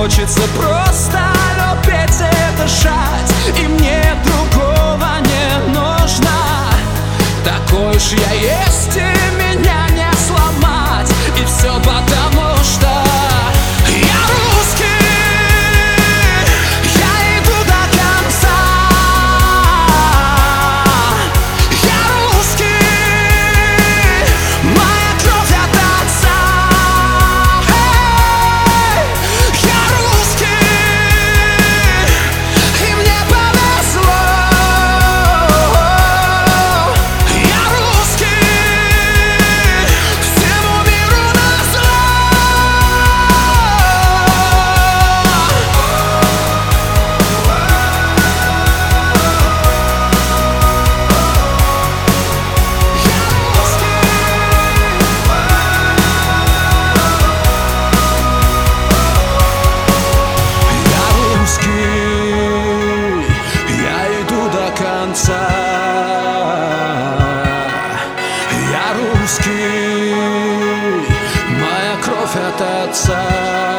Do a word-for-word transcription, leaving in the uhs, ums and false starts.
хочется просто любить и дышать, и мне другого не нужно. Такой уж я есть, и меня не сломать. И все потому, что я русский, я иду до конца. Я русский, моя кровь от отца. Эй, я русский, и мне повезло. Я русский, всему миру назло. Я русский, я иду до конца. Я русский, моя кровь от отца.